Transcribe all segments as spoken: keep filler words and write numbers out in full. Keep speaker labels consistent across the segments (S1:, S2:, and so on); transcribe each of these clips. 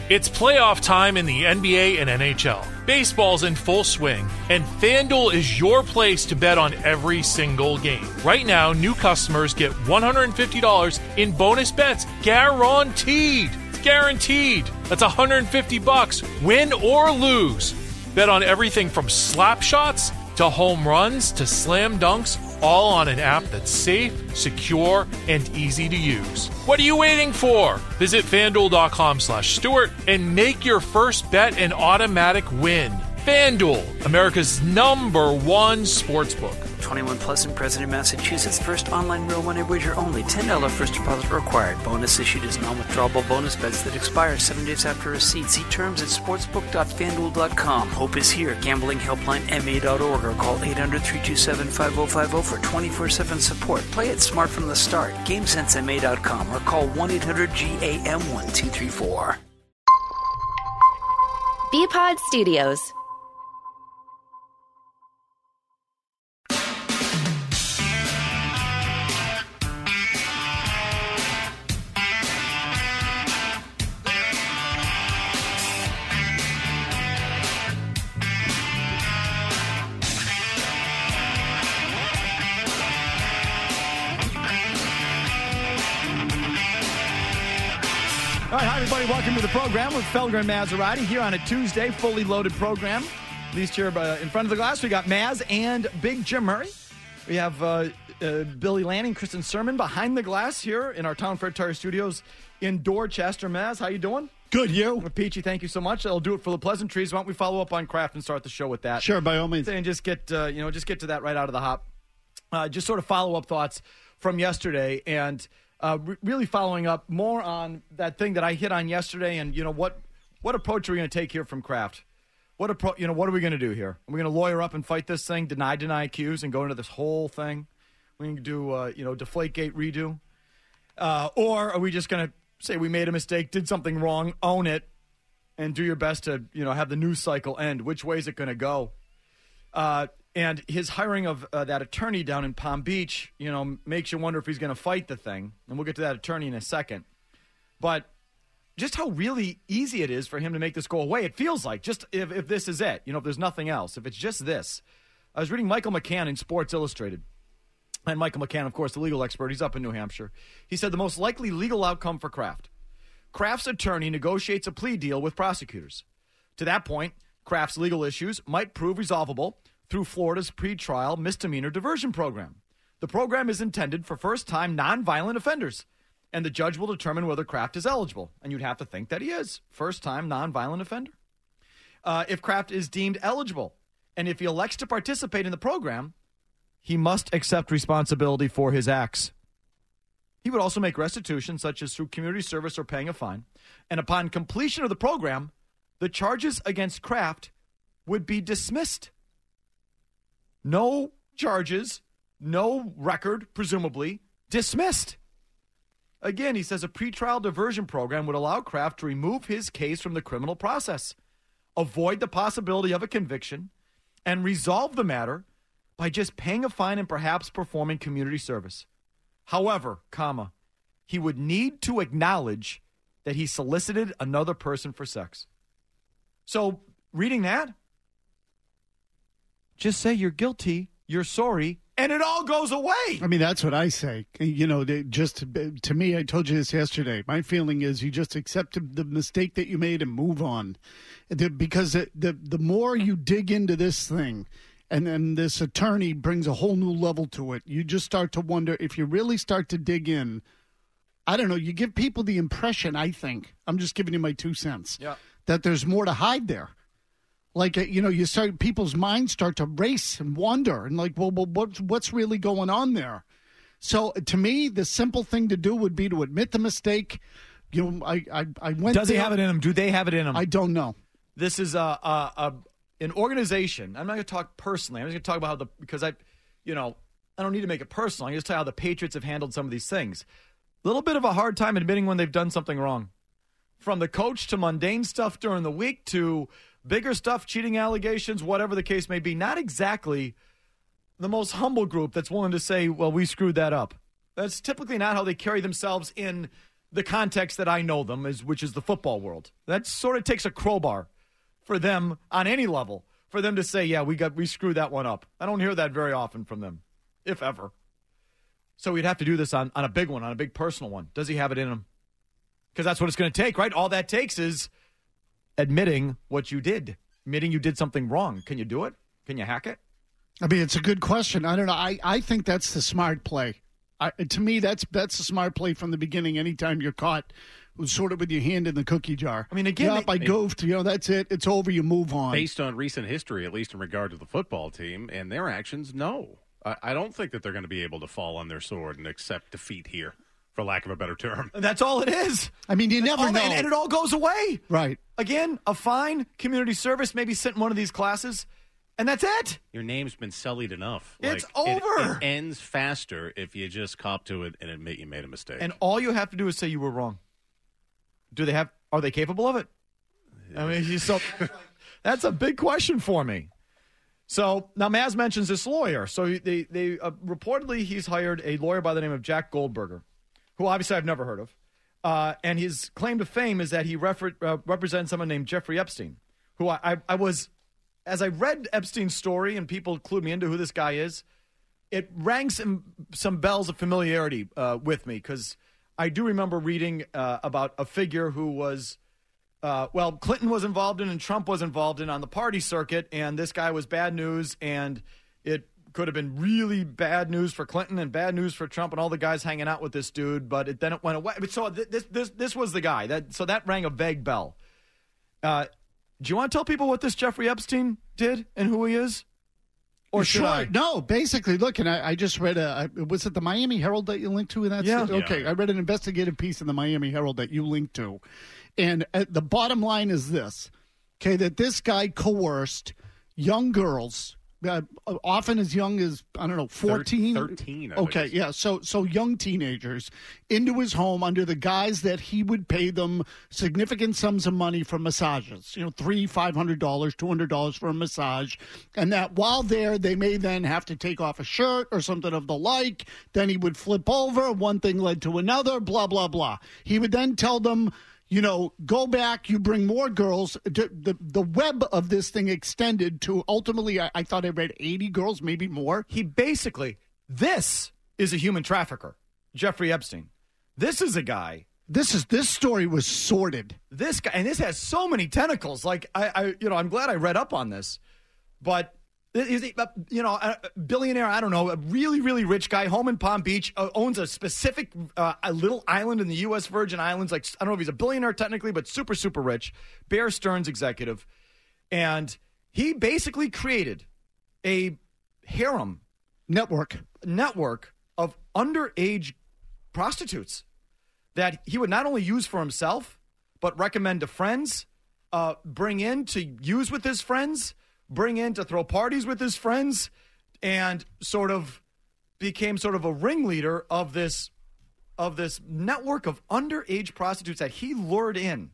S1: It's playoff time in the N B A and N H L. Baseball's in full swing, and FanDuel is your place to bet on every single game. Right now, new customers get one hundred fifty dollars in bonus bets guaranteed. It's guaranteed. That's one hundred fifty bucks, win or lose. Bet on everything from slap shots to home runs to slam dunks, all on an app that's safe, secure, and easy to use. What are you waiting for? Visit FanDuel.com slash Stewart and make your first bet an automatic win. FanDuel, America's number one sportsbook.
S2: twenty-one plus and present in Massachusetts. First online real money wager only. ten dollars first deposit required. Bonus issued as non-withdrawable bonus bets that expire seven days after receipt. See terms at sportsbook dot fan duel dot com. Hope is here. Gambling helpline M A dot org or call eight hundred, three two seven, five oh five oh for twenty-four seven support. Play it smart from the start. game sense M A dot com or call one eight hundred G A M one two three four.
S3: B-Pod Studios.
S4: All right, hi, everybody. Welcome to the program with Felger and Maserati here on a Tuesday, fully loaded program. At least here uh, in front of the glass, we got Maz and Big Jim Murray. We have uh, uh, Billy Lanning, Kristen Sermon behind the glass here in our Town Fair Tire Studios in Dorchester. Maz, how you doing?
S5: Good, you?
S4: Peachy, thank you so much. That'll do it for the pleasantries. Why don't we follow up on Kraft and start the show with that?
S5: Sure, by all means.
S4: And just get, uh, you know, just get to that right out of the hop. Uh, just sort of follow-up thoughts from yesterday and uh, re- really following up more on that thing that I hit on yesterday and, you know, what what approach are we going to take here from Kraft? What appro- you know, what are we going to do here? Are we going to lawyer up and fight this thing, deny, deny accuse, and go into this whole thing? We're going to do, uh, you know, Deflategate redo? Uh, or are we just going to say we made a mistake, did something wrong, own it, and do your best to, you know, have the news cycle end? Which way is it going to go? Uh, and his hiring of uh, that attorney down in Palm Beach, you know, makes you wonder if he's going to fight the thing. And we'll get to that attorney in a second. But just how really easy it is for him to make this go away. It feels like, just if, if this is it, you know, if there's nothing else, if it's just this. I was reading Michael McCann in Sports Illustrated. And Michael McCann, of course, the legal expert, he's up in New Hampshire. He said the most likely legal outcome for Kraft. Kraft's attorney negotiates a plea deal with prosecutors. To that point, Kraft's legal issues might prove resolvable through Florida's pretrial misdemeanor diversion program. The program is intended for first-time nonviolent offenders, and the judge will determine whether Kraft is eligible. And you'd have to think that he is. First-time nonviolent offender. Uh, if Kraft is deemed eligible, and if he elects to participate in the program, he must accept responsibility for his acts. He would also make restitution, such as through community service or paying a fine. And upon completion of the program, the charges against Kraft would be dismissed. No charges, no record, presumably, dismissed. Again, he says a pretrial diversion program would allow Kraft to remove his case from the criminal process, avoid the possibility of a conviction, and resolve the matter by just paying a fine and perhaps performing community service. However, comma, he would need to acknowledge that he solicited another person for sex. So, reading that, just say you're guilty, you're sorry, and it all goes away.
S5: I mean, that's what I say. You know, they just to me, I told you this yesterday. My feeling is you just accept the mistake that you made and move on. Because the the, the more you dig into this thing, and then this attorney brings a whole new level to it, you just start to wonder if you really start to dig in. I don't know. You give people the impression, I think, I'm just giving you my two cents,
S4: yeah,
S5: that there's more to hide there. Like, you know, you start, people's minds start to race and wonder and like, well, well what's, what's really going on there? So to me, the simple thing to do would be to admit the mistake. You know, I, I, I went
S4: Does
S5: there.
S4: he have it in him? Do they have it in him?
S5: I don't know.
S4: This is a, a, a an organization. I'm not going to talk personally. I'm just going to talk about how the, because I, you know, I don't need to make it personal. I can just tell you how the Patriots have handled some of these things. A little bit of a hard time admitting when they've done something wrong. From the coach to mundane stuff during the week to bigger stuff, cheating allegations, whatever the case may be. Not exactly the most humble group that's willing to say, well, we screwed that up. That's typically not how they carry themselves in the context that I know them, is, which is the football world. That sort of takes a crowbar for them on any level, for them to say, yeah, we got we screwed that one up. I don't hear that very often from them, if ever. So we'd have to do this on, on a big one, on a big personal one. Does he have it in him? Because that's what it's going to take, right? All that takes is admitting what you did, admitting you did something wrong. Can you do it? Can you hack it?
S5: I mean, it's a good question. I don't know. I, I think that's the smart play. I, to me, that's that's a smart play from the beginning. Anytime you're caught sort of with your hand in the cookie jar.
S4: I mean, again,
S5: yep, I goofed. You know, that's it. It's over. You move on.
S3: Based on recent history, at least in regard to the football team and their actions, no. I, I don't think that they're going to be able to fall on their sword and accept defeat here, for lack of a better term.
S4: And that's all it is.
S5: I mean, you
S4: that's
S5: never
S4: all,
S5: know.
S4: And, and it all goes away.
S5: Right.
S4: Again, a fine, community service, maybe sit in one of these classes, and that's it.
S3: Your name's been sullied enough.
S4: It's
S3: like,
S4: over.
S3: It, it ends faster if you just cop to it and admit you made a mistake.
S4: And all you have to do is say you were wrong. Do they have? Are they capable of it? I mean, so that's a big question for me. So now Maz mentions this lawyer. So they they uh, reportedly he's hired a lawyer by the name of Jack Goldberger, who obviously I've never heard of. Uh, and his claim to fame is that he refer, uh, represents someone named Jeffrey Epstein, who I, I, I was, as I read Epstein's story and people clued me into who this guy is, it rang some, some bells of familiarity uh, with me, because I do remember reading uh, about a figure who was, uh, well, Clinton was involved in and Trump was involved in on the party circuit, and this guy was bad news, and it could have been really bad news for Clinton and bad news for Trump and all the guys hanging out with this dude, but it, then it went away. But so this this this was the guy. That so that rang a vague bell. Uh, do you want to tell people what this Jeffrey Epstein did and who he is? Or should
S5: sure.
S4: I?
S5: No, basically, look, and I, I just read a, was it the Miami Herald that you linked to in that?
S4: Yeah.
S5: Story? Okay,
S3: Yeah.
S5: I read an investigative piece in the Miami Herald that you linked to. And at the bottom line is this, okay, that this guy coerced young girls, uh, often as young as, I don't know, fourteen?
S3: thirteen, I
S5: okay,
S3: think.
S5: yeah, so so young teenagers into his home under the guise that he would pay them significant sums of money for massages, you know, three, five hundred dollars, two hundred dollars for a massage, and that while there, they may then have to take off a shirt or something of the like. Then he would flip over. One thing led to another, blah, blah, blah. He would then tell them, you know, go back, you bring more girls. The, the web of this thing extended to ultimately, I, I thought I read eighty girls, maybe more.
S4: He basically, this is a human trafficker, Jeffrey Epstein. This is a guy.
S5: This is this story was sordid.
S4: This guy, and this has so many tentacles. Like I, I you know, I'm glad I read up on this, but is he, you know, a billionaire? I don't know, a really, really rich guy, home in Palm Beach, uh, owns a specific uh, a little island in the U S Virgin Islands. Like I don't know if he's a billionaire technically, but super, super rich. Bear Stearns executive, and he basically created a harem
S5: Network.
S4: network of underage prostitutes that he would not only use for himself, but recommend to friends, uh, bring in to use with his friends, bring in to throw parties with his friends, and sort of became sort of a ringleader of this of this network of underage prostitutes that he lured in.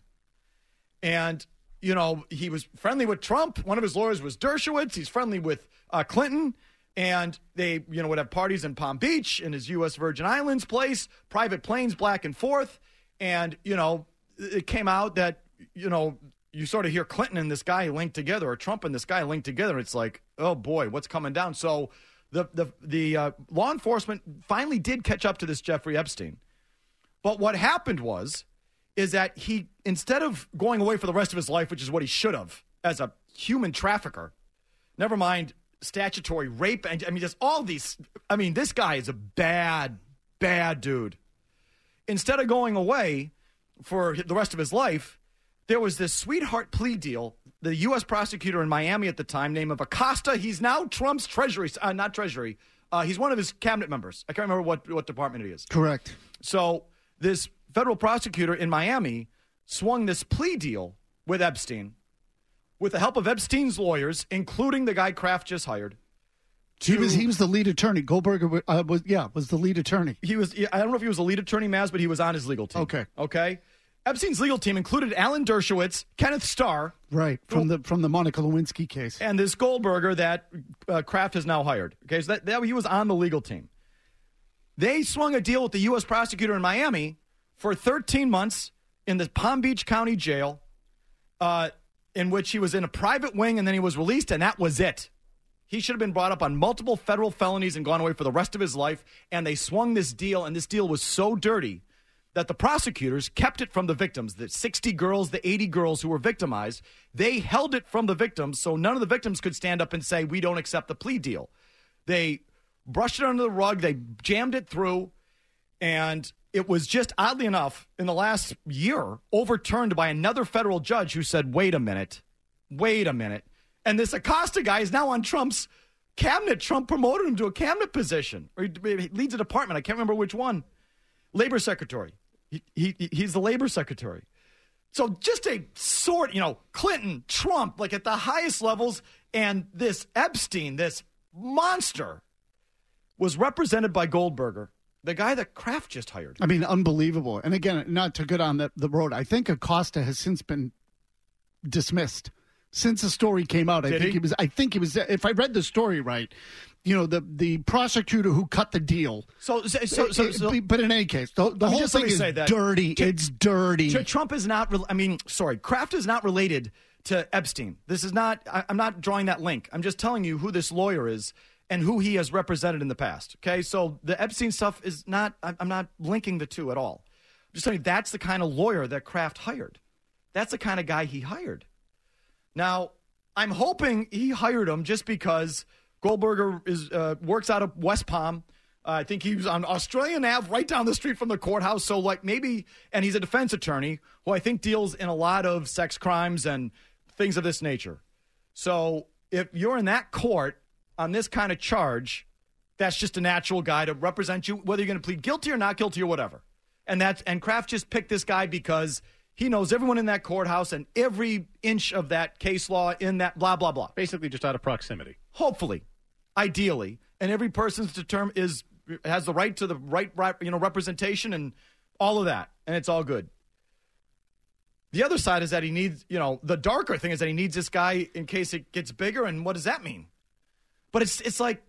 S4: And, you know, he was friendly with Trump. One of his lawyers was Dershowitz. He's friendly with uh, Clinton. And they, you know, would have parties in Palm Beach, in his U S Virgin Islands place, private planes back and forth. And, you know, it came out that, you know, you sort of hear Clinton and this guy linked together, or Trump and this guy linked together. It's like, oh, boy, what's coming down? So the the, the uh, law enforcement finally did catch up to this Jeffrey Epstein. But what happened was, is that he, instead of going away for the rest of his life, which is what he should have as a human trafficker, never mind statutory rape, and I mean, just all these, I mean, this guy is a bad, bad dude. Instead of going away for the rest of his life, there was this sweetheart plea deal. The U S prosecutor in Miami at the time, named of Acosta, he's now Trump's Treasury, uh, not Treasury. Uh, he's one of his cabinet members. I can't remember what, what department he is.
S5: Correct.
S4: So this federal prosecutor in Miami swung this plea deal with Epstein, with the help of Epstein's lawyers, including the guy Kraft just hired.
S5: He was he was the lead attorney. Goldberger uh, was yeah was the lead attorney.
S4: He was. I don't know if he was a lead attorney, Maz, but he was on his legal team.
S5: Okay.
S4: Okay. Epstein's legal team included Alan Dershowitz, Kenneth Starr,
S5: Right, from the from the Monica Lewinsky case.
S4: and this Goldberger that uh, Kraft has now hired. Okay, so that, that he was on the legal team. They swung a deal with the U S prosecutor in Miami for thirteen months in the Palm Beach County Jail, uh, in which he was in a private wing and then he was released, and that was it. He should have been brought up on multiple federal felonies and gone away for the rest of his life, and they swung this deal, and this deal was so dirty that the prosecutors kept it from the victims. The sixty girls, the eighty girls who were victimized, they held it from the victims, so none of the victims could stand up and say, we don't accept the plea deal. They brushed it under the rug, they jammed it through, and it was just, oddly enough, in the last year, overturned by another federal judge who said, wait a minute, wait a minute. And this Acosta guy is now on Trump's cabinet. Trump promoted him to a cabinet position, or he leads a department. I can't remember which one. Labor secretary. He, he He's the labor secretary. So just a sort, you know, Clinton, Trump, like at the highest levels, and this Epstein, this monster, was represented by Goldberger, the guy that Kraft just hired.
S5: I mean, unbelievable. And again, not to get on the, the road, I think Acosta has since been dismissed. Since the story came out, I
S4: Did
S5: think
S4: he?
S5: he was. I think he was. If I read the story right, you know, the the prosecutor who cut the deal.
S4: So, so, so, so, so
S5: but in any case, the, the
S4: Let me
S5: whole
S4: just- let
S5: thing
S4: me
S5: is
S4: say that.
S5: dirty.
S4: Tr-
S5: it's dirty.
S4: Tr- Trump is not. Re- I mean, sorry, Kraft is not related to Epstein. This is not. I, I'm not drawing that link. I'm just telling you who this lawyer is and who he has represented in the past. Okay, so the Epstein stuff is not. I, I'm not linking the two at all. I'm just telling you that's the kind of lawyer that Kraft hired. That's the kind of guy he hired. Now, I'm hoping he hired him just because Goldberger is uh, works out of West Palm. Uh, I think he was on Australian Ave, right down the street from the courthouse. So, like, maybe, and he's a defense attorney who I think deals in a lot of sex crimes and things of this nature. So, if you're in that court on this kind of charge, that's just a natural guy to represent you, whether you're going to plead guilty or not guilty or whatever. And that's and Kraft just picked this guy because he knows everyone in that courthouse and every inch of that case law in that blah, blah, blah.
S3: Basically just out of proximity.
S4: Hopefully, ideally. And every person's determined is has the right to the right, right, you know, representation and all of that. And it's all good. The other side is that he needs, you know, the darker thing is that he needs this guy in case it gets bigger. And what does that mean? But it's it's like,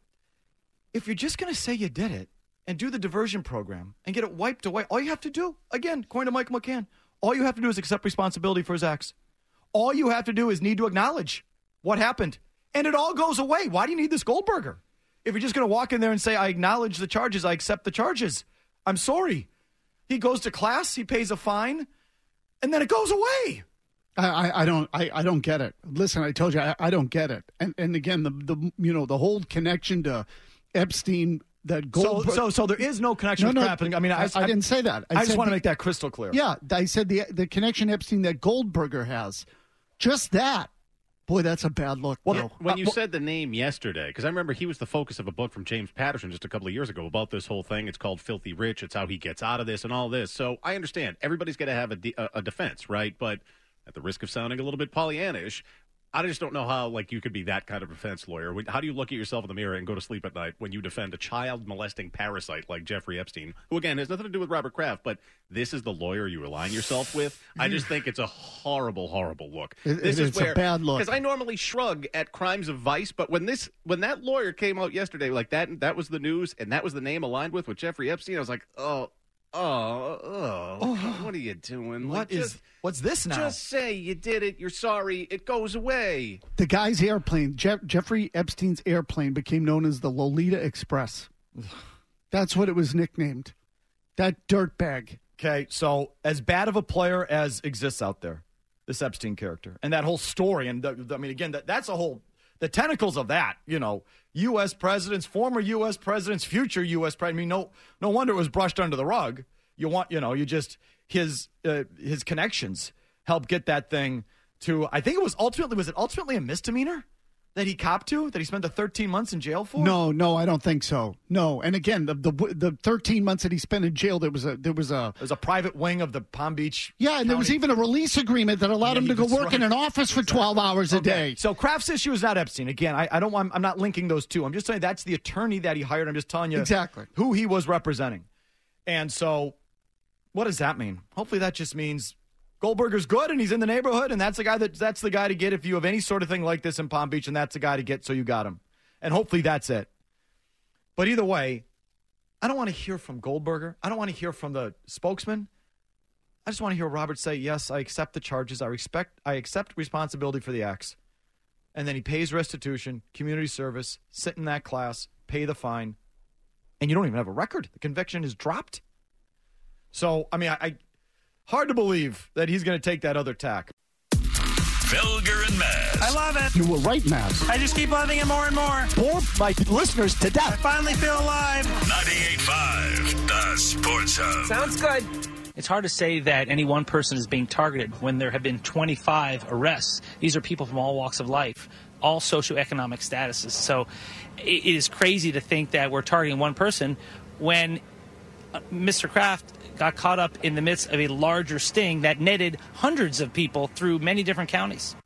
S4: if you're just going to say you did it and do the diversion program and get it wiped away, all you have to do, again, according to Michael McCann, all you have to do is accept responsibility for his acts. All you have to do is need to acknowledge what happened. And it all goes away. Why do you need this Goldberger? If you're just going to walk in there and say, I acknowledge the charges, I accept the charges, I'm sorry. He goes to class, he pays a fine, and then it goes away.
S5: I, I, I don't I, I don't get it. Listen, I told you I, I don't get it. And and again, the the you know the whole connection to Epstein. That Goldberg-
S4: so, so, so there is no connection
S5: No,
S4: with
S5: no,
S4: Kraft. I mean, I,
S5: I, I didn't say that.
S4: I, I just
S5: said
S4: want to
S5: the-
S4: make that crystal clear.
S5: Yeah, I said the the connection Epstein that Goldberger has. Just that. Boy, that's a bad look.
S3: Well,
S5: Bill.
S3: when
S4: uh,
S3: you
S4: well-
S3: said the name yesterday, because I remember he was the focus of a book from James Patterson just a couple of years ago about this whole thing. It's called Filthy Rich. It's how he gets out of this and all this. So I understand everybody's got to have a, de- a, a defense, right? But at the risk of sounding a little bit Pollyannish, I just don't know how, like, you could be that kind of defense lawyer. How do you look at yourself in the mirror and go to sleep at night when you defend a child-molesting parasite like Jeffrey Epstein, who, again, has nothing to do with Robert Kraft, but this is the lawyer you align yourself with? I just think it's a horrible, horrible look.
S5: It-
S3: this
S5: it-
S3: is
S5: it's a
S3: where,
S5: bad look.
S3: Because I normally shrug at crimes of vice, but when this, when that lawyer came out yesterday, like that, that was the news, and that was the name aligned with with Jeffrey Epstein, I was like, oh, oh, oh, oh what are you doing?
S4: What
S3: Like,
S4: is
S3: just-
S4: what's this now?
S3: Just say you did it. You're sorry. It goes away.
S5: The guy's airplane, Jeff, Jeffrey Epstein's airplane, became known as the Lolita Express. That's what it was nicknamed. That dirtbag.
S4: Okay, so as bad of a player as exists out there, this Epstein character, and that whole story, and the, the- I mean, again, that, that's a whole, the tentacles of that, you know, U S presidents, former U S presidents, future U S presidents. I mean, no, no wonder it was brushed under the rug. You want, you know, you just, his, uh, his connections helped get that thing to, I think it was ultimately, was it ultimately a misdemeanor that he copped to, that he spent the thirteen months in jail for?
S5: No, no, I don't think so. No, and again, the the the thirteen months that he spent in jail, there was a there was a
S4: It was a private wing of the Palm Beach.
S5: yeah, and there was
S4: County-
S5: even a release agreement that allowed
S4: Yeah,
S5: him to go
S4: that's
S5: work
S4: right.
S5: in an office for twelve hours a day.
S4: So Kraft's issue is not Epstein. Again, I, I don't want, I'm not linking those two. I'm just saying that's the attorney that he hired. I'm just telling you
S5: Exactly.
S4: who he was representing. And so what does that mean? Hopefully that just means Goldberger's good and he's in the neighborhood, and that's the guy that that's the guy to get if you have any sort of thing like this in Palm Beach, and that's the guy to get, so you got him. And hopefully that's it. But either way, I don't want to hear from Goldberger. I don't want to hear from the spokesman. I just want to hear Robert say, yes, I accept the charges. I respect, I accept responsibility for the acts. And then he pays restitution, community service, sit in that class, pay the fine. And you don't even have a record. The conviction is dropped. So, I mean, I, I hard to believe that he's going to take that other tack.
S6: Felger and Mazz.
S7: I love it.
S5: You were right, Mazz.
S7: I just keep loving it more and more.
S5: Bore my listeners to
S7: I
S5: death.
S7: finally feel alive.
S6: ninety-eight point five, the Sports Hub.
S2: Sounds good.
S8: It's hard to say that any one person is being targeted when there have been twenty-five arrests. These are people from all walks of life, all socioeconomic statuses. So it is crazy to think that we're targeting one person when Mister Kraft got caught up in the midst of a larger sting that netted hundreds of people through many different counties.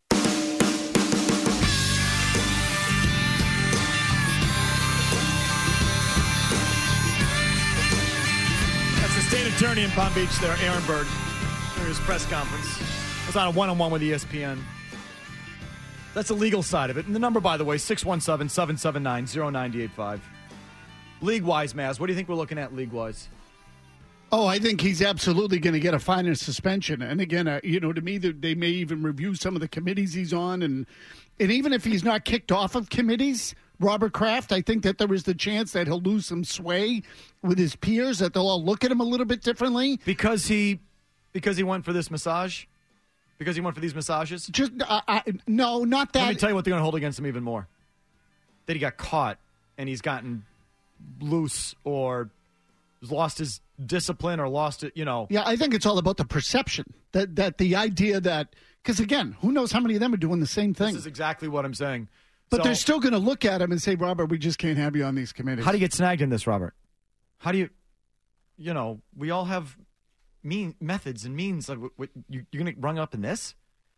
S4: That's the state attorney in Palm Beach there, Aaron Berg, during his press conference. It was on a one-on-one with E S P N. That's the legal side of it. And the number, by the way, six one seven, seven seven nine, zero nine eight five. League-wise, Maz, what do you think we're looking at league-wise?
S5: Oh, I think he's absolutely going to get a fine and suspension. And again, uh, you know, to me, they may even review some of the committees he's on. And and even if he's not kicked off of committees, Robert Kraft, I think that there is the chance that he'll lose some sway with his peers, that they'll all look at him a little bit differently.
S4: Because he because he went for this massage? Because he went for these massages?
S5: Just uh, I, No, not that.
S4: Let me tell you what they're going to hold against him even more. That he got caught and he's gotten loose or lost his discipline or lost it, you know.
S5: Yeah, I think it's all about the perception. That that the idea that, because again, who knows how many of them are doing the same thing.
S4: This is exactly what I'm saying.
S5: But
S4: So,
S5: they're still going to look at him and say, Robert, we just can't have you on these committees.
S4: how do you get snagged in this, Robert? How do you, you know, we all have mean methods and means. Like, what, you, you're going to rung up in this?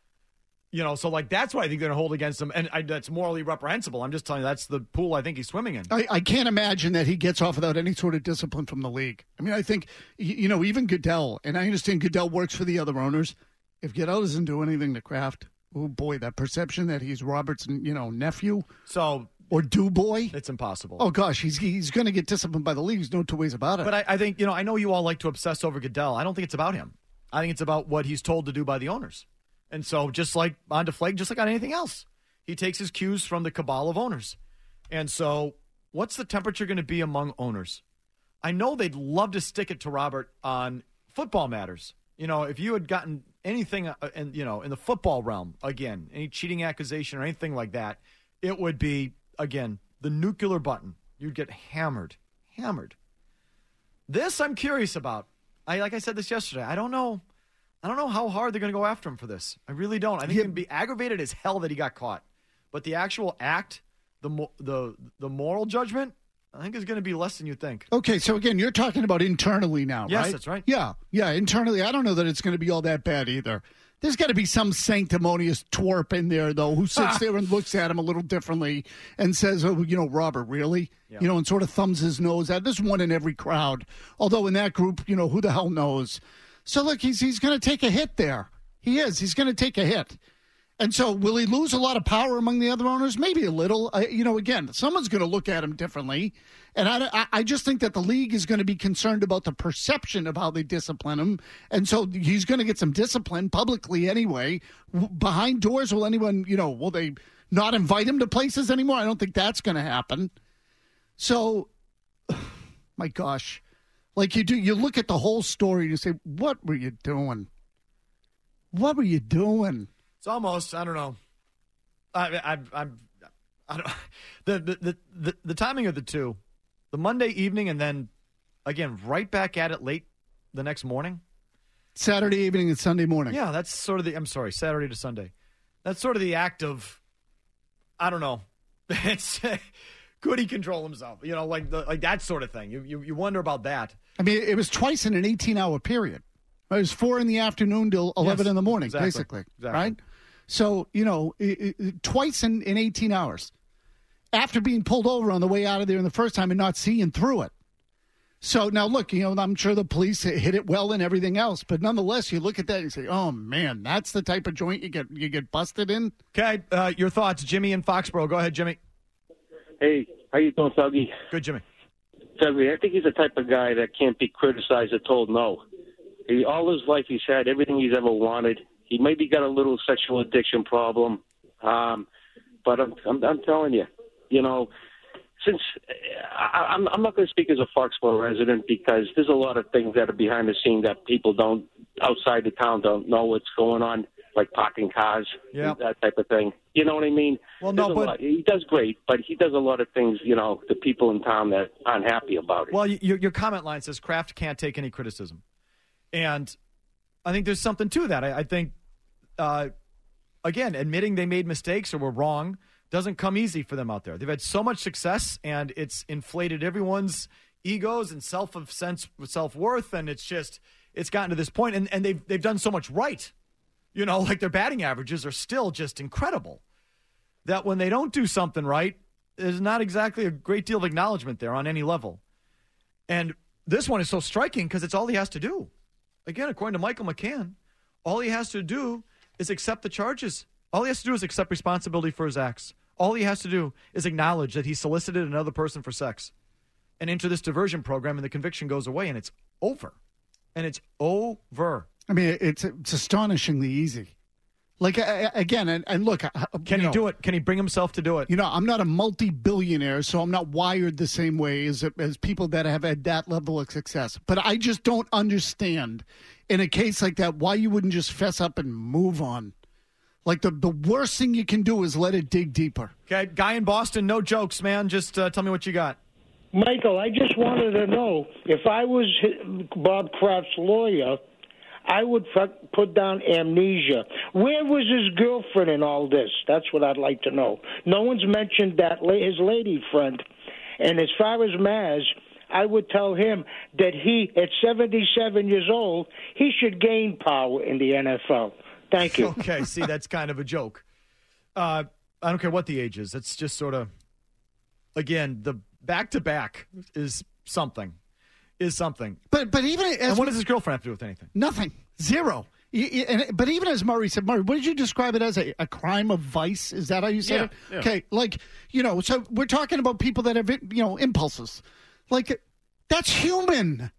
S4: You know, so like that's why I think they're going to hold against him. And I, that's morally reprehensible. I'm just telling you, that's the pool I think he's swimming in.
S5: I, I can't imagine that he gets off without any sort of discipline from the league. I mean, I think, y- you know, even Goodell, and I understand Goodell works for the other owners. If Goodell doesn't do anything to Kraft, oh boy, that perception that he's Robert's, you know, nephew
S4: So
S5: or do boy.
S4: it's impossible.
S5: Oh gosh, he's he's going to get disciplined by the league. There's no two ways about it.
S4: But I, I think, you know, I know you all like to obsess over Goodell. I don't think it's about him. I think it's about what he's told to do by the owners. And so just like on Deflate, just like on anything else, he takes his cues from the cabal of owners. And so what's the temperature going to be among owners? I know they'd love to stick it to Robert on football matters. You know, if you had gotten anything, uh, in, you know, in the football realm, again, any cheating accusation or anything like that, it would be, again, the nuclear button. You'd get hammered, hammered. This I'm curious about. I like I said this yesterday. I don't know. I don't know how hard they're going to go after him for this. I really don't. I think
S5: Yeah.
S4: it'd be aggravated as hell that he got caught. But the actual act, the mo- the the moral judgment, I think is going to be less than you think.
S5: Okay, so again, you're talking about internally now,
S4: Yes,
S5: right?
S4: that's right.
S5: Yeah, yeah, internally. I don't know that it's going to be all that bad either. There's got to be some sanctimonious twerp in there, though, who sits there and looks at him a little differently and says, oh, you know, Robert, really?
S4: Yeah.
S5: You know, and sort of thumbs his nose at. There's one in every crowd. Although in that group, you know, who the hell knows? So, look, he's he's going to take a hit there. He is. He's going to take a hit. And so will he lose a lot of power among the other owners? Maybe a little. Uh, you know, again, someone's going to look at him differently. And I, I, I just think that the league is going to be concerned about the perception of how they discipline him. And so he's going to get some discipline publicly anyway. W- behind doors, will anyone, you know, will they not invite him to places anymore? I don't think that's going to happen. So, my gosh. Like you do, you look at the whole story and you say, what were you doing? What were you doing?
S4: It's almost, I don't know. I, I, I'm, I don't. The, the the the the timing of the two, the Monday evening, and then again right back at it late the next morning.
S5: Saturday evening and Sunday morning.
S4: Yeah, that's sort of the. I'm sorry, Saturday to Sunday. That's sort of the act of. I don't know. It's could he control himself? You know, like the like that sort of thing. You you you wonder about that.
S5: I mean, it was twice in an eighteen-hour period. It was four in the afternoon till eleven
S4: Yes,
S5: in the morning,
S4: exactly,
S5: basically,
S4: exactly.
S5: right? So, you know, it, it, twice in, in eighteen hours after being pulled over on the way out of there in the first time and not seeing through it. So now, look, you know, I'm sure the police hit it well and everything else, but nonetheless, you look at that and say, "Oh man, that's the type of joint you get you get busted in."
S4: Okay, uh, your thoughts, Jimmy in Foxborough. Go ahead, Jimmy.
S9: Hey, how you doing, Dougie?
S4: Good, Jimmy.
S9: Dougie, I think he's the type of guy that can't be criticized or told no. He, all his life he's had everything he's ever wanted. He maybe got a little sexual addiction problem. Um, but I'm, I'm, I'm telling you, you know, since I, I'm, I'm not going to speak as a Foxborough resident because there's a lot of things that are behind the scene that people don't, outside the town, don't know what's going on, like parking cars,
S4: yep.
S9: that type of thing. You know what I mean?
S4: Well, no,
S9: There's a
S4: but
S9: lot. He does great, but he does a lot of things, you know, the people in town that aren't happy about it.
S4: Well, your, your comment line says Kraft can't take any criticism. And I think there's something to that. I, I think, uh, again, admitting they made mistakes or were wrong doesn't come easy for them out there. They've had so much success, and it's inflated everyone's egos and self of sense self worth, and it's just it's gotten to this point, and, and they've they've done so much right. You know, like their batting averages are still just incredible. That when they don't do something right, there's not exactly a great deal of acknowledgement there on any level. And this one is so striking because it's all he has to do. Again, according to Michael McCann, all he has to do is accept the charges. All he has to do is accept responsibility for his acts. All he has to do is acknowledge that he solicited another person for sex and enter this diversion program, and the conviction goes away, and it's over. And it's over.
S5: I mean, it's it's astonishingly easy. Like, I, again, and, and look.
S4: Can he
S5: know,
S4: do it? Can he bring himself to do it?
S5: You know, I'm not a multi-billionaire, so I'm not wired the same way as, as people that have had that level of success. But I just don't understand, in a case like that, why you wouldn't just fess up and move on. Like, the, the worst thing you can do is let it dig deeper.
S4: Okay, guy in Boston, no jokes, man. Just uh, tell me what you got.
S10: Michael, I just wanted to know, if I was Bob Kraft's lawyer, I would put down amnesia. Where was his girlfriend in all this? That's what I'd like to know. No one's mentioned that his lady friend. And as far as Maz, I would tell him that he, at seventy-seven years old, he should gain power in the N F L. Thank you.
S4: Okay, see, that's kind of a joke. Uh, I don't care what the age is. It's just sort of, again, the back-to-back is something, is something.
S5: But but even as
S4: and what does his girlfriend have to do with anything?
S5: Nothing. Zero. You, you, and, but even as Murray said, Murray, what did you describe it as? A, a crime of vice? Is that how you said
S3: yeah,
S5: it?
S3: Yeah.
S5: Okay, like, you know, so we're talking about people that have, you know, impulses. Like, that's human.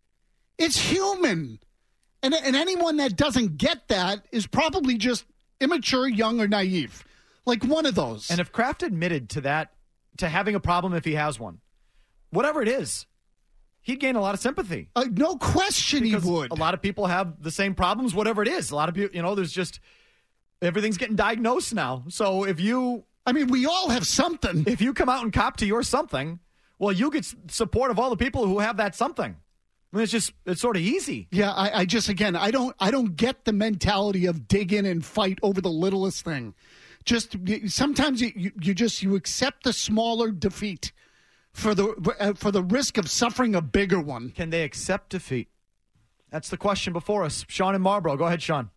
S5: It's human. And, and anyone that doesn't get that is probably just immature, young, or naive. Like one of those.
S4: And if Kraft admitted to that, to having a problem if he has one, whatever it is, he'd gain a lot of sympathy.
S5: Uh, no question
S4: because
S5: he would.
S4: A lot of people have the same problems, whatever it is. A lot of people, you know, there's just, everything's getting diagnosed now. So if you...
S5: I mean, we all have something.
S4: If you come out and cop to your something, well, you get support of all the people who have that something. I mean, it's just, it's sort of easy.
S5: Yeah, I, I just, again, I don't I don't get the mentality of dig in and fight over the littlest thing. Just, sometimes you, you, you just, you accept the smaller defeat for the uh, for the risk of suffering a bigger one.
S4: Can they accept defeat? That's the question before us. Sean in Marlboro. Go ahead, Sean.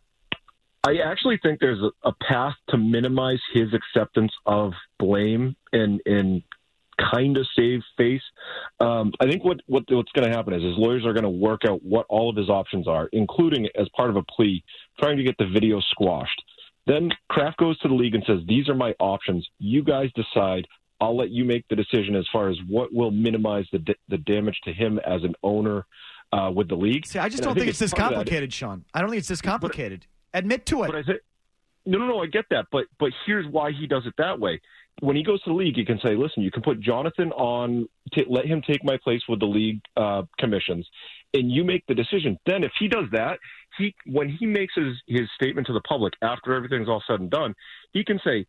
S11: I actually think there's a, a path to minimize his acceptance of blame and, and kind of save face. Um, I think what, what what's going to happen is his lawyers are going to work out what all of his options are, including, as part of a plea, trying to get the video squashed. Then Kraft goes to the league and says, these are my options. You guys decide. I'll let you make the decision as far as what will minimize the d- the damage to him as an owner uh, with the league.
S4: See, I just
S11: and
S4: don't
S11: I
S4: think,
S11: think
S4: it's this complicated, Sean. I don't think it's this complicated. But, Admit to it.
S11: But I say, no, no, no, I get that. But but here's why he does it that way. When he goes to the league, he can say, listen, you can put Jonathan on, t- let him take my place with the league uh, commissions, and you make the decision. Then if he does that, he when he makes his, his statement to the public after everything's all said and done, he can say,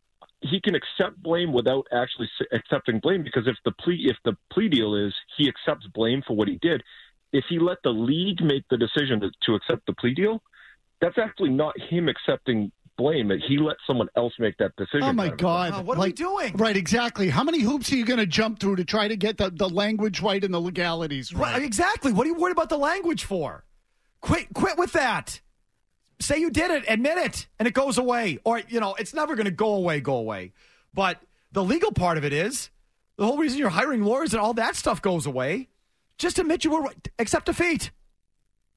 S11: he can accept blame without actually accepting blame, because if the plea if the plea deal is he accepts blame for what he did, if he let the league make the decision to, to accept the plea deal, that's actually not him accepting blame. That he let someone else make that decision.
S5: Oh my God!
S4: Oh, what are
S5: like,
S4: we doing?
S5: Right, exactly. How many hoops are you going to jump through to try to get the, the language right and the legalities right?
S4: Right? Exactly. What are you worried about the language for? Quit, quit with that. Say you did it, admit it, and it goes away. Or, you know, it's never going to go away, go away. But the legal part of it is, the whole reason you're hiring lawyers and all that stuff goes away, just admit you were right. Accept defeat.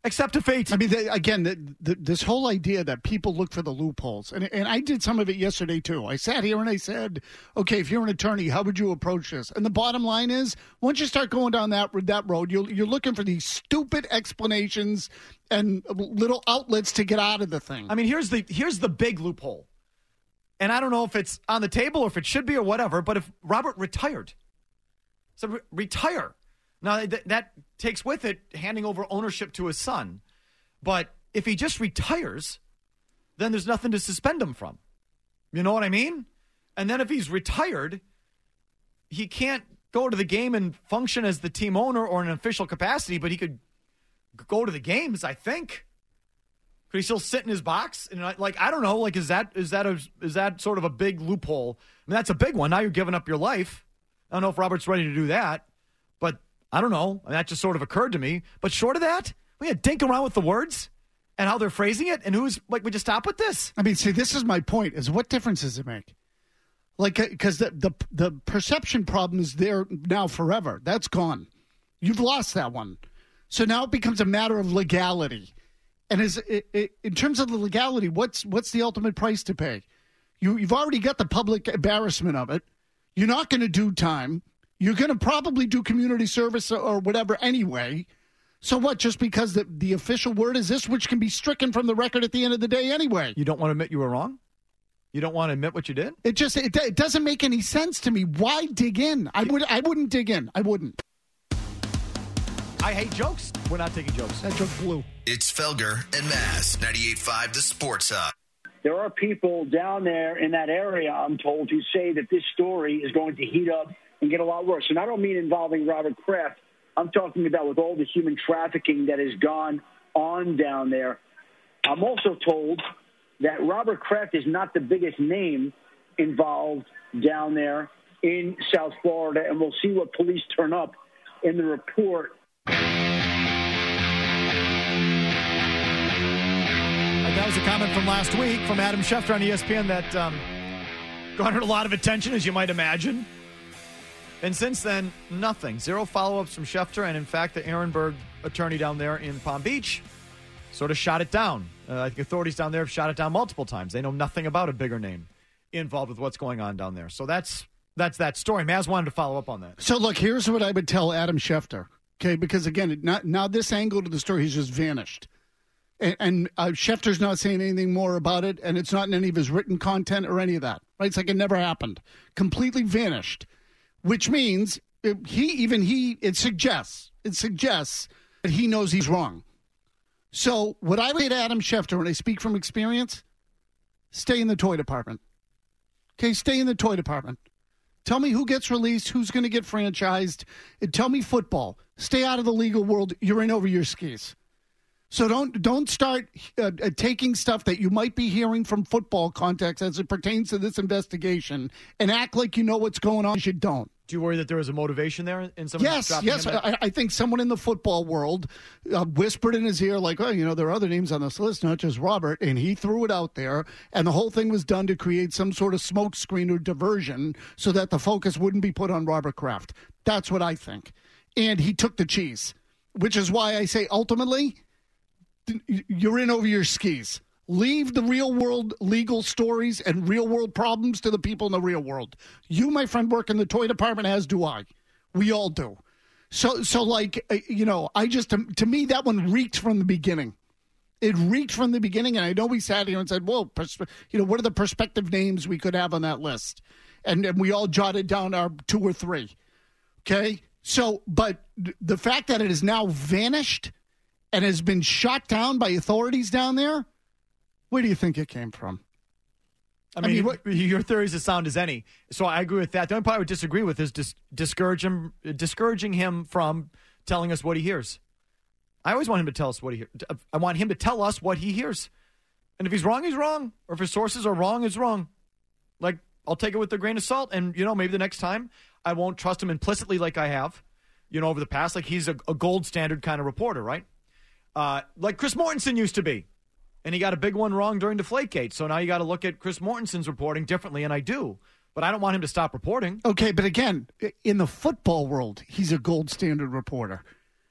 S4: Accept a fate.
S5: I mean, they, again, the, the, this whole idea that people look for the loopholes, and and I did some of it yesterday too. I sat here and I said, okay, if you're an attorney, how would you approach this? And the bottom line is, once you start going down that that road, you're you're looking for these stupid explanations and little outlets to get out of the thing.
S4: I mean, here's the here's the big loophole, and I don't know if it's on the table or if it should be or whatever. But if Robert retired, so re- retire. Now, th- that takes with it handing over ownership to his son. But if he just retires, then there's nothing to suspend him from. You know what I mean? And then if he's retired, he can't go to the game and function as the team owner or in an official capacity, but he could go to the games, I think. Could he still sit in his box? And like, I don't know. Like, is that is that a, is that sort of a big loophole? I mean, that's a big one. Now you're giving up your life. I don't know if Robert's ready to do that, but I don't know. That just sort of occurred to me. But short of that, we had dink around with the words and how they're phrasing it. And who's like, would you stop with this?
S5: I mean, see, this is my point: is what difference does it make? Like, because the, the the perception problem is there now forever. That's gone. You've lost that one. So now it becomes a matter of legality. And is it, it, in terms of the legality, what's what's the ultimate price to pay? You you've already got the public embarrassment of it. You're not going to do time. You're going to probably do community service or whatever anyway. So what, just because the, the official word is this, which can be stricken from the record at the end of the day anyway?
S4: You don't want to admit you were wrong? You don't want to admit what you did?
S5: It just it, it doesn't make any sense to me. Why dig in? I would I wouldn't dig in. I wouldn't.
S4: I hate jokes. We're not taking jokes.
S5: That joke blew.
S12: It's Felger and Mass, ninety-eight point five The Sports Hub.
S13: There are people down there in that area, I'm told, who say that this story is going to heat up and get a lot worse. And I don't mean involving Robert Kraft. I'm talking about with all the human trafficking that has gone on down there. I'm also told that Robert Kraft is not the biggest name involved down there in South Florida, and we'll see what police turn up in the report.
S4: That was a comment from last week from Adam Schefter on E S P N that um, garnered a lot of attention, as you might imagine. And since then, nothing. Zero follow-ups from Schefter, and in fact, the Ehrenberg attorney down there in Palm Beach sort of shot it down. Uh, I think authorities down there have shot it down multiple times. They know nothing about a bigger name involved with what's going on down there. So that's that's that story. Maz wanted to follow up on that.
S5: So look, here's what I would tell Adam Schefter, okay? Because again, not, now this angle to the story has just vanished. And, and uh, Schefter's not saying anything more about it, and it's not in any of his written content or any of that. Right? It's like it never happened. Completely vanished. Which means it, he, even he, it suggests, it suggests that he knows he's wrong. So what I would say to Adam Schefter, when I speak from experience, stay in the toy department. Okay, stay in the toy department. Tell me who gets released, who's going to get franchised, and tell me football. Stay out of the legal world. You're in over your skis. So don't don't start uh, uh, taking stuff that you might be hearing from football context as it pertains to this investigation and act like you know what's going on. You don't.
S4: Do you worry that there was a motivation there in some?
S5: Yes, yes. I, I think someone in the football world uh, whispered in his ear, like, "Oh, you know, there are other names on this list, not just Robert," and he threw it out there, and the whole thing was done to create some sort of smokescreen or diversion so that the focus wouldn't be put on Robert Kraft. That's what I think, and he took the cheese, which is why I say ultimately, you're in over your skis. Leave the real world legal stories and real world problems to the people in the real world. You, my friend, work in the toy department, as do I. We all do. So, so like, you know, I just, to me, that one reeked from the beginning. It reeked from the beginning, and I know we sat here and said, whoa, pers- you know, what are the prospective names we could have on that list? And, and we all jotted down our two or three. Okay? So, but the fact that it has now vanished and has been shot down by authorities down there, where do you think it came from?
S4: I mean, I mean what, your theory is as sound as any. So I agree with that. The only part I would disagree with is dis- discourage him, discouraging him from telling us what he hears. I always want him to tell us what he hears. I want him to tell us what he hears. And if he's wrong, he's wrong. Or if his sources are wrong, he's wrong. Like, I'll take it with a grain of salt. And, you know, maybe the next time I won't trust him implicitly like I have, you know, over the past. Like, he's a, a gold standard kind of reporter, right? Uh, like Chris Mortensen used to be. And he got a big one wrong during Deflategate. So now you got to look at Chris Mortensen's reporting differently, and I do. But I don't want him to stop reporting.
S5: Okay, but again, in the football world, he's a gold standard reporter.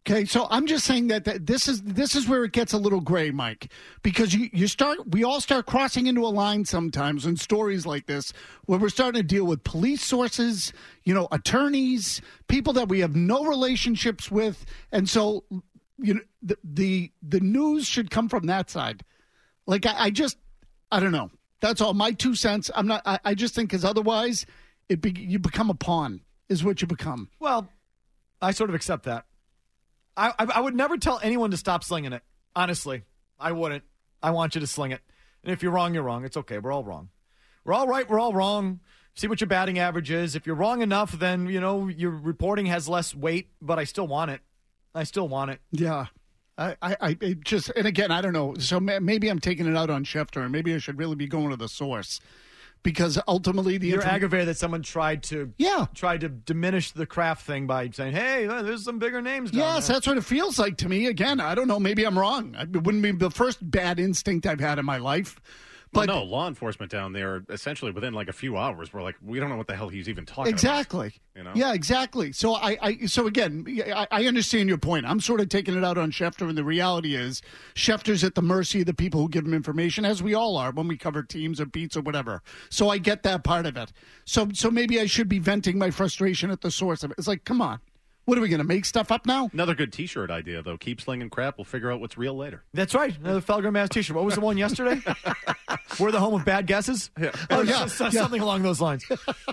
S5: Okay, so I'm just saying that, that this is this is where it gets a little gray, Mike, because you, you start we all start crossing into a line sometimes in stories like this where we're starting to deal with police sources, you know, attorneys, people that we have no relationships with, and so you know the the, the news should come from that side. Like I, I just I don't know. That's all my two cents. I'm not. I, I just think because otherwise, it be, you become a pawn is what you become.
S4: Well, I sort of accept that. I, I I would never tell anyone to stop slinging it. Honestly, I wouldn't. I want you to sling it. And if you're wrong, you're wrong. It's okay. We're all wrong. We're all right. We're all wrong. See what your batting average is. If you're wrong enough, then, you know, your reporting has less weight, but I still want it. I still want it.
S5: Yeah. I, I, I it just, and again, I don't know. So maybe I'm taking it out on Schefter, and maybe I should really be going to the source. Because ultimately, the
S4: you're
S5: inform-
S4: aggravated that someone tried to
S5: yeah
S4: tried to diminish the Kraft thing by saying, "Hey, there's some bigger names." Down
S5: yes,
S4: there.
S5: That's what it feels like to me. Again, I don't know. Maybe I'm wrong. It wouldn't be the first bad instinct I've had in my life. But
S3: well, no, law enforcement down there, essentially within like a few hours, we're like, we don't know what the hell he's even talking
S5: exactly.
S3: about. You know?
S5: Yeah, exactly. So I, I so again, I, I understand your point. I'm sort of taking it out on Schefter, and the reality is Schefter's at the mercy of the people who give him information, as we all are when we cover teams or beats or whatever. So I get that part of it. So so maybe I should be venting my frustration at the source of it. It's like, come on. What are we going to make stuff up now?
S3: Another good T-shirt idea, though. Keep slinging crap. We'll figure out what's real later.
S4: That's right. Another Felger Mass T-shirt. What was the one yesterday? We're the home of bad guesses.
S3: Yeah.
S4: Oh yeah, something yeah. along those lines.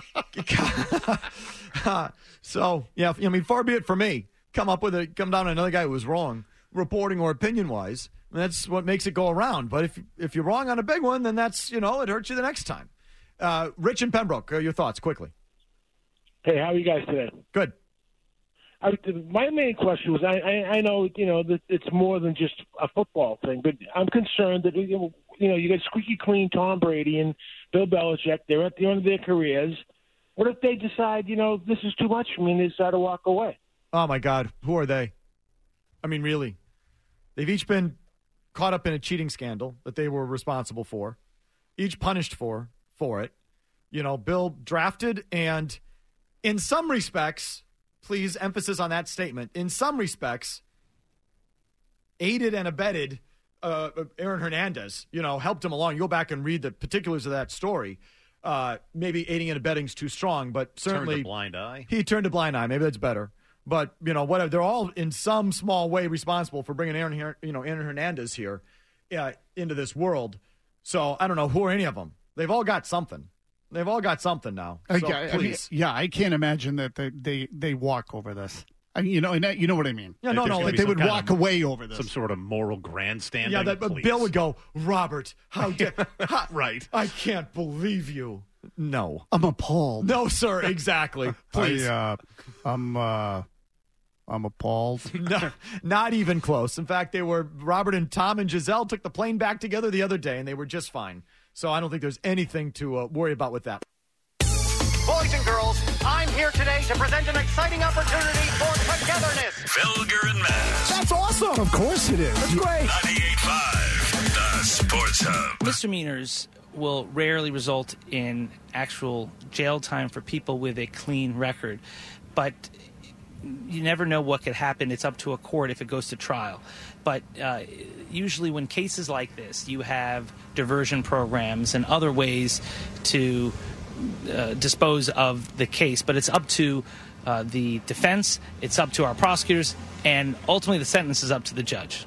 S4: So yeah, I mean, far be it for me. Come up with a come down on another guy who was wrong, reporting or opinion wise. That's what makes it go around. But if if you're wrong on a big one, then that's you know it hurts you the next time. Uh, Rich and Pembroke, uh, your thoughts quickly.
S14: Hey, how are you guys today?
S4: Good.
S14: I, my main question was, I, I, I know, you know, that it's more than just a football thing, but I'm concerned that, you know, you, know, you got squeaky clean Tom Brady and Bill Belichick. They're at the end of their careers. What if they decide, you know, this is too much for me and they decide to walk away?
S4: Oh, my God. Who are they? I mean, really. They've each been caught up in a cheating scandal that they were responsible for, each punished for, for it. You know, Bill drafted and in some respects – please, emphasis on that statement. In some respects, aided and abetted uh, Aaron Hernandez, you know, helped him along. You go back and read the particulars of that story. Uh, maybe aiding and abetting is too strong, but certainly.
S3: Turned a blind eye.
S4: He turned a blind eye. Maybe that's better. But, you know, whatever. They're all in some small way responsible for bringing Aaron, you know, Aaron Hernandez here uh, into this world. So I don't know who are any of them. They've all got something. They've all got something now. So,
S5: I, I mean, yeah, I can't imagine that they, they, they walk over this. I mean, you know, and that, you know what I mean.
S4: Yeah, no, no,
S5: like they would walk
S3: of,
S5: away over this.
S3: Some sort of moral grandstanding.
S4: Yeah, that
S3: please.
S4: Bill would go, Robert, how dare how,
S3: right?
S4: I can't believe you. No,
S5: I'm appalled.
S4: No, sir, exactly. Please,
S5: I, uh, I'm uh, I'm appalled.
S4: No, not even close. In fact, they were Robert and Tom and Giselle took the plane back together the other day, and they were just fine. So I don't think there's anything to uh, worry about with that.
S15: Boys and girls, I'm here today to present an exciting opportunity for togetherness.
S6: Felger and Mass.
S5: That's awesome. Of course it is. That's great.
S6: ninety-eight point five, the Sports Hub.
S8: Misdemeanors will rarely result in actual jail time for people with a clean record. But you never know what could happen. It's up to a court if it goes to trial. But uh, usually when cases like this, you have diversion programs and other ways to uh, dispose of the case. But it's up to uh, the defense, it's up to our prosecutors, and ultimately the sentence is up to the judge.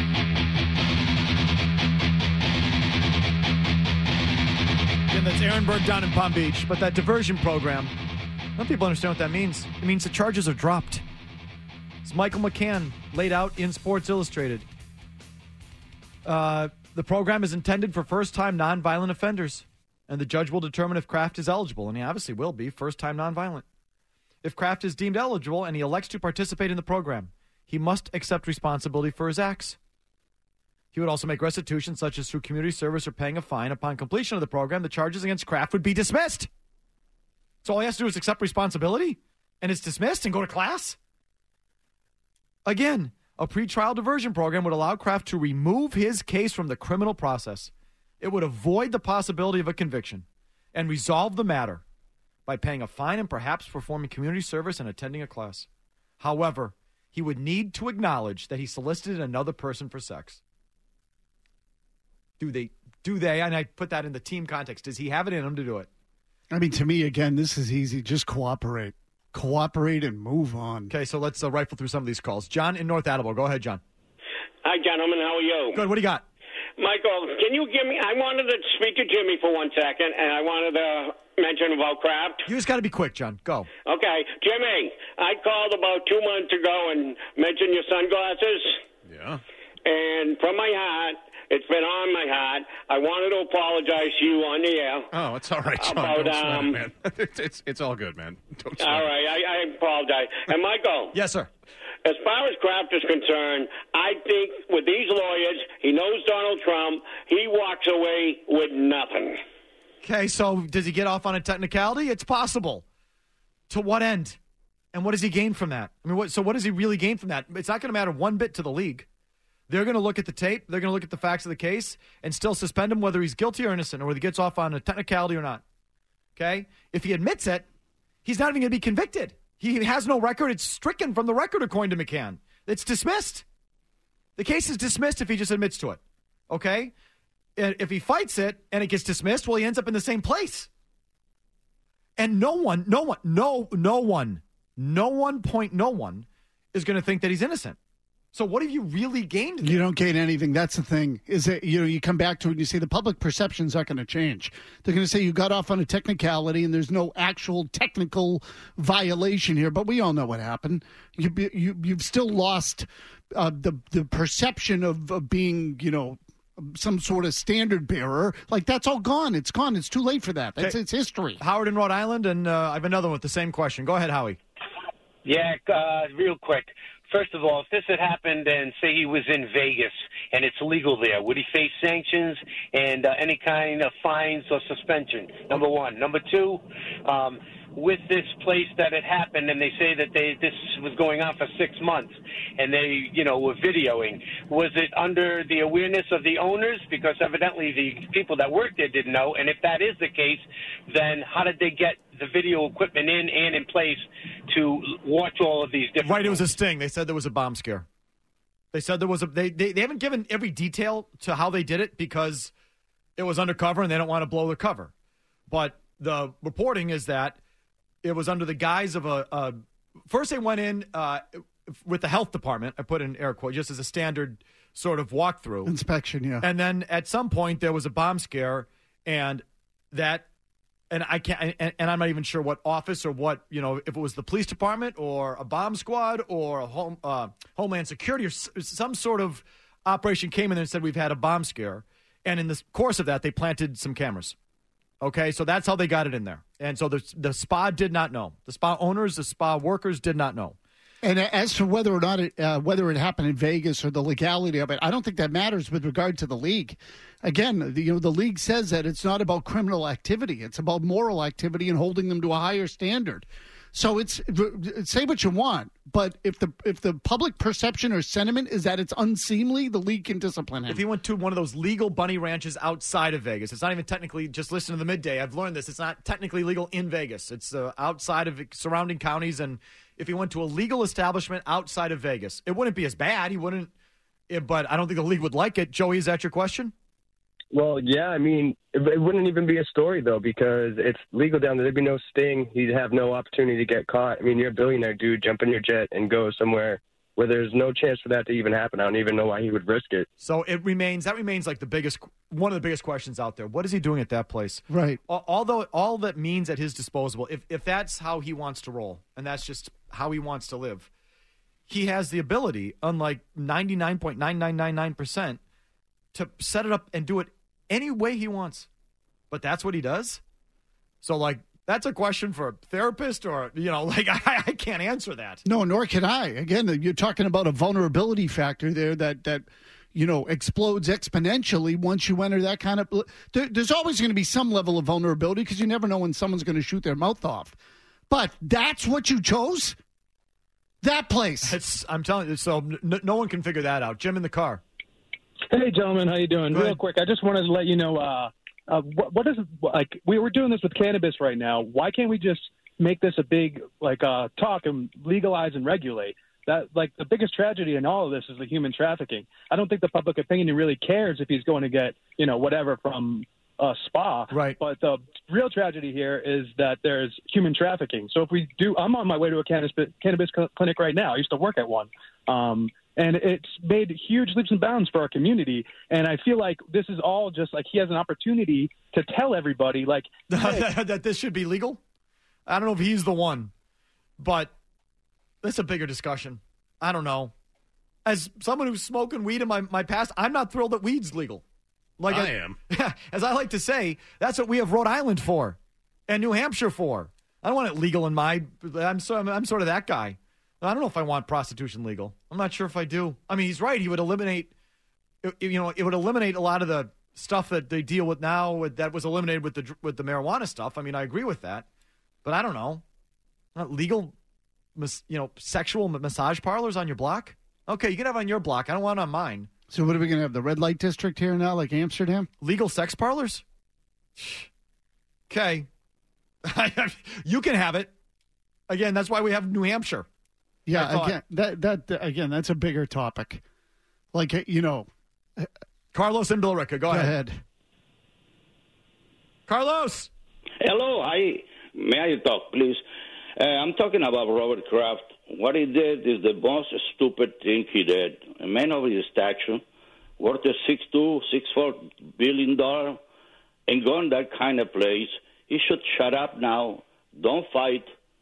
S4: Again, that's Aaron Berg down in Palm Beach. But that diversion program, some people understand what that means. It means the charges are dropped. It's Michael McCann laid out in Sports Illustrated. Uh, the program is intended for first-time nonviolent offenders, and the judge will determine if Kraft is eligible, and he obviously will be first-time nonviolent. If Kraft is deemed eligible and he elects to participate in the program, he must accept responsibility for his acts. He would also make restitution, such as through community service or paying a fine. Upon completion of the program, the charges against Kraft would be dismissed. So all he has to do is accept responsibility, and it's dismissed and go to class? Again, a pretrial diversion program would allow Kraft to remove his case from the criminal process. It would avoid the possibility of a conviction and resolve the matter by paying a fine and perhaps performing community service and attending a class. However, he would need to acknowledge that he solicited another person for sex. Do they? Do they? And I put that in the team context. Does he have it in him to do it?
S5: I mean, to me, again, this is easy. Just cooperate. Cooperate and move on.
S4: Okay, so let's uh, rifle through some of these calls. John in North Attleboro. Go ahead, John.
S16: Hi, gentlemen. How are you?
S4: Good. What do you got?
S16: Michael, can you give me – I wanted to speak to Jimmy for one second, and I wanted to mention about Kraft.
S4: You just got to be quick, John. Go.
S16: Okay. Jimmy, I called about two months ago and mentioned your sunglasses.
S3: Yeah.
S16: And from my heart, it's been on my heart, I wanted to apologize to you on the air.
S3: Oh, it's all right, John.
S16: About,
S3: Don't sweat
S16: um,
S3: it, man. it's, it's, it's all good, man. Don't sweat
S16: all
S3: it.
S16: right. I, I apologize. And, Michael.
S4: Yes, sir.
S16: As far as Kraft is concerned, I think with these lawyers, he knows Donald Trump. He walks away with nothing.
S4: Okay, so does he get off on a technicality? It's possible. To what end? And what does he gain from that? I mean, what, so what does he really gain from that? It's not going to matter one bit to the league. They're going to look at the tape. They're going to look at the facts of the case and still suspend him whether he's guilty or innocent or whether he gets off on a technicality or not. Okay? If he admits it, he's not even going to be convicted. He has no record. It's stricken from the record, according to McCann. It's dismissed. The case is dismissed if he just admits to it. Okay? And if he fights it and it gets dismissed, well, he ends up in the same place. And no one, no one, no, no one, no one point no one is going to think that he's innocent. So what have you really gained there?
S5: You don't gain anything. That's the thing. Is that, you know, you come back to it and you say the public perception's not going to change. They're going to say you got off on a technicality and there's no actual technical violation here. But we all know what happened. You, you, you've still lost uh, the the perception of, of being, you know, some sort of standard bearer. Like, that's all gone. It's gone. It's too late for that. That's
S4: Okay.
S5: It's history.
S4: Howard in Rhode Island, and uh, I have another one with the same question. Go ahead, Howie.
S17: Yeah, uh, real quick. First of all, if this had happened and say he was in Vegas and it's legal there, would he face sanctions and uh, any kind of fines or suspension? Number one. Number two, um, with this place that it happened and they say that they this was going on for six months and they, you know, were videoing, was it under the awareness of the owners? Because evidently the people that worked there didn't know. And if that is the case, then how did they get the video equipment in and in place to watch all of these different...
S4: Right, it was a sting. They said there was a bomb scare. They said there was a... They, they, they haven't given every detail to how they did it because it was undercover and they don't want to blow the cover. But the reporting is that it was under the guise of a... a first they went in uh, with the health department, I put in air quotes, just as a standard sort of walkthrough.
S5: Inspection, yeah.
S4: And then at some point there was a bomb scare and that... And I can't, and, and I'm not even sure what office or what, you know, if it was the police department or a bomb squad or a home, uh, Homeland Security or s- some sort of operation came in there and said, we've had a bomb scare. And in the course of that, they planted some cameras. Okay, so that's how they got it in there. And so the, the spa did not know. The spa owners, the spa workers did not know.
S5: And as to whether or not it, uh, whether it happened in Vegas or the legality of it, I don't think that matters with regard to the league. Again, the, you know, the league says that it's not about criminal activity; it's about moral activity and holding them to a higher standard. So it's say what you want, but if the if the public perception or sentiment is that it's unseemly, the league can discipline him.
S4: If he went to one of those legal bunny ranches outside of Vegas, it's not even technically, just listen to the midday. I've learned this. It's not technically legal in Vegas. It's uh, outside of surrounding counties. And if he went to a legal establishment outside of Vegas, it wouldn't be as bad. He wouldn't, it, but I don't think the league would like it. Joey, is that your question?
S11: Well, yeah, I mean, it, it wouldn't even be a story, though, because it's legal down there. There'd be no sting. He'd have no opportunity to get caught. I mean, you're a billionaire, dude. Jump in your jet and go somewhere where there's no chance for that to even happen. I don't even know why he would risk it.
S4: So it remains, that remains like the biggest, one of the biggest questions out there. What is he doing at that place?
S5: Right.
S4: Although all that means at his disposal, if, if that's how he wants to roll, and that's just how he wants to live, he has the ability, unlike ninety-nine point nine nine nine nine percent, to set it up and do it any way he wants. But that's what he does. So, like, that's a question for a therapist or, you know, like, I, I can't answer that.
S5: No, nor can I. Again, you're talking about a vulnerability factor there that, that you know, explodes exponentially once you enter that kind of... There, there's always going to be some level of vulnerability because you never know when someone's going to shoot their mouth off. But that's what you chose? That place.
S4: It's, I'm telling you, so n- no one can figure that out. Jim in the car.
S18: Hey, gentlemen, how you doing? Real quick, I just wanted to let you know, uh, uh, what, what is like we were doing this with cannabis right now. Why can't we just make this a big like uh, talk and legalize and regulate? That like the biggest tragedy in all of this is the human trafficking. I don't think the public opinion really cares if he's going to get, you know, whatever from a spa.
S4: Right.
S18: But the real tragedy here is that there's human trafficking. So if we do, I'm on my way to a cannabis cannabis clinic right now. I used to work at one. Um, And it's made huge leaps and bounds for our community. And I feel like this is all just like he has an opportunity to tell everybody, like, hey.
S4: that this should be legal. I don't know if he's the one, but that's a bigger discussion. I don't know. As someone who's smoking weed in my, my past, I'm not thrilled that weed's legal. Like
S3: I
S4: as,
S3: am.
S4: As I like to say, that's what we have Rhode Island for and New Hampshire for. I don't want it legal in my – I'm, so, I'm, I'm sort of that guy. I don't know if I want prostitution legal. I'm not sure if I do. I mean, he's right. He would eliminate, you know, it would eliminate a lot of the stuff that they deal with now with, that was eliminated with the with the marijuana stuff. I mean, I agree with that, but I don't know. Not legal, you know, sexual massage parlors on your block. Okay, you can have it on your block. I don't want it on mine.
S5: So what are we going to have? The red light district here now, like Amsterdam?
S4: Legal sex parlors? Okay, you can have it. Again, that's why we have New Hampshire.
S5: Yeah, again, that that again, that's a bigger topic. Like, you know,
S4: Carlos and Billerica, go,
S5: go
S4: ahead.
S5: ahead.
S4: Carlos.
S19: Hello, I may I talk, please? Uh, I'm talking about Robert Kraft. What he did is the most stupid thing he did. A man of his stature, worth a six two, six four billion dollar, and going that kind of place. He should shut up now. Don't fight.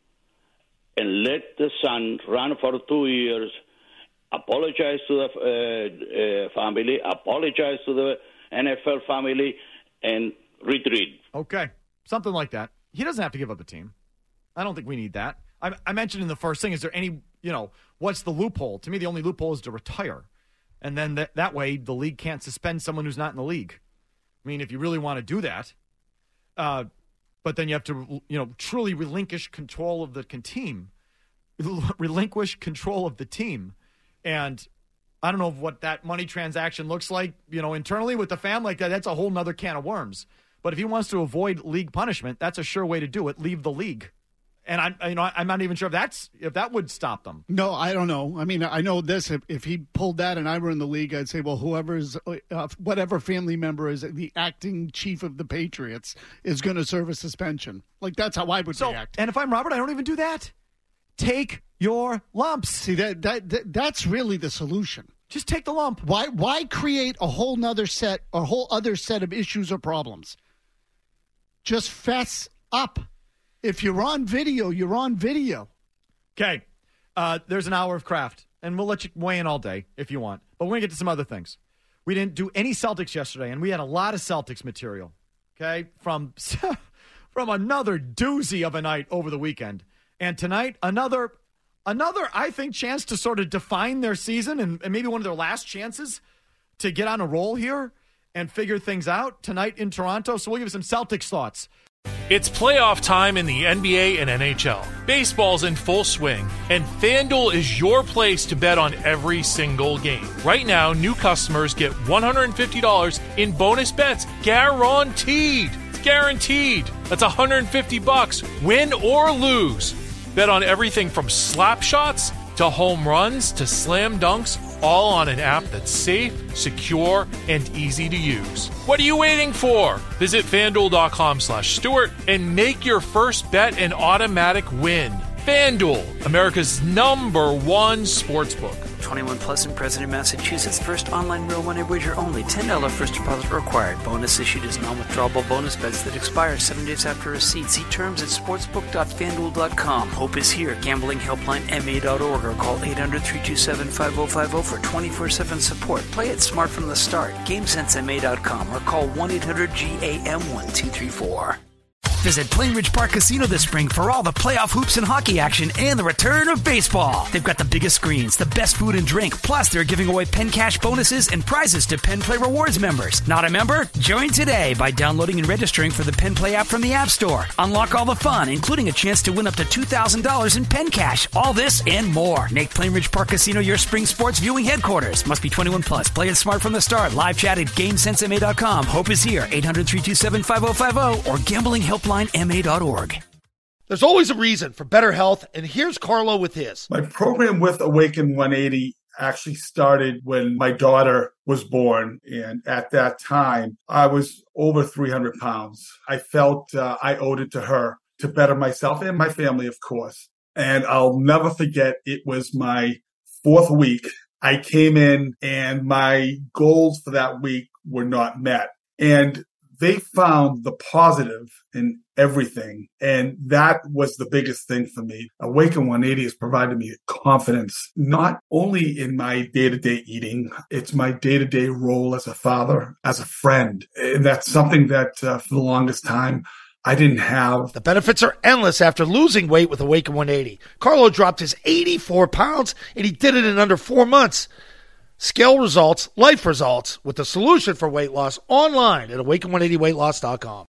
S19: And let the son run for two years, apologize to the uh, uh, family, apologize to the N F L family, and retreat.
S4: Okay, something like that. He doesn't have to give up a team. I don't think we need that. I, I mentioned in the first thing, is there any, you know, what's the loophole? To me, the only loophole is to retire. And then th- that way, the league can't suspend someone who's not in the league. I mean, if you really want to do that, uh, but then you have to, you know, truly relinquish control of the team. Relinquish control of the team. And I don't know what that money transaction looks like, you know, internally with the family. Like that, that's a whole nother can of worms. But if he wants to avoid league punishment, that's a sure way to do it. Leave the league. And I'm, you know, I'm not even sure if that's if that would stop them.
S5: No, I don't know. I mean, I know this. If, if he pulled that and I were in the league, I'd say, well, whoever's, uh, whatever family member is the acting chief of the Patriots is going to serve a suspension. Like that's how I would
S4: so,
S5: react.
S4: And if I'm Robert, I don't even do that. Take your lumps.
S5: See that, that that that's really the solution.
S4: Just take the lump.
S5: Why why create a whole nother set, a whole other set of issues or problems? Just fess up. If you're on video, you're on video.
S4: Okay. Uh, there's an hour of Kraft, and we'll let you weigh in all day if you want. But we're going to get to some other things. We didn't do any Celtics yesterday, and we had a lot of Celtics material, okay, from, from another doozy of a night over the weekend. And tonight, another, another I think, chance to sort of define their season and, and maybe one of their last chances to get on a roll here and figure things out tonight in Toronto. So we'll give you some Celtics thoughts.
S1: It's playoff time in the N B A and N H L. Baseball's in full swing, and FanDuel is your place to bet on every single game. Right now, new customers get one hundred fifty dollars in bonus bets guaranteed. It's guaranteed. That's one hundred fifty bucks, win or lose. Bet on everything from slap shots to home runs to slam dunks, all on an app that's safe, secure, and easy to use. What are you waiting for? Visit FanDuel.com slash Stewart and make your first bet an automatic win. FanDuel, America's number one sportsbook.
S2: twenty-one plus and present in Massachusetts. First online real money wager only. ten dollars first deposit required. Bonus issued as non-withdrawable bonus bets that expire seven days after receipt. See terms at sportsbook dot fan duel dot com. Hope is here. Gambling helpline M A dot org or call eight hundred, three two seven, five oh five oh for twenty-four seven support. Play it smart from the start. game sense M A dot com or call one eight hundred G A M one two three four.
S20: Visit Plainridge Park Casino this spring for all the playoff hoops and hockey action and the return of baseball. They've got the biggest screens, the best food and drink, plus they're giving away Penn Cash bonuses and prizes to Penn Play Rewards members. Not a member? Join today by downloading and registering for the Penn Play app from the App Store. Unlock all the fun, including a chance to win up to two thousand dollars in Penn Cash. All this and more. Make Plainridge Park Casino your spring sports viewing headquarters. Must be twenty-one plus. Play it smart from the start. Live chat at game sense M A dot com. Hope is here. eight hundred, three two seven, five oh five oh or gambling helpline M A dot org.
S21: There's always a reason for better health, and here's Carlo with his.
S22: My program with Awaken one eighty actually started when my daughter was born, and at that time, I was over three hundred pounds. I felt uh, I owed it to her to better myself and my family, of course. And I'll never forget, it was my fourth week. I came in, and my goals for that week were not met. And they found the positive in everything. And that was the biggest thing for me. Awaken one eighty has provided me confidence, not only in my day-to-day eating, it's my day-to-day role as a father, as a friend. And that's something that uh, for the longest time, I didn't have.
S21: The benefits are endless after losing weight with Awaken one eighty. Carlo dropped his eighty-four pounds, and he did it in under four months. Scale results, life results, with the solution for weight loss online at awaken one eighty weight loss dot com.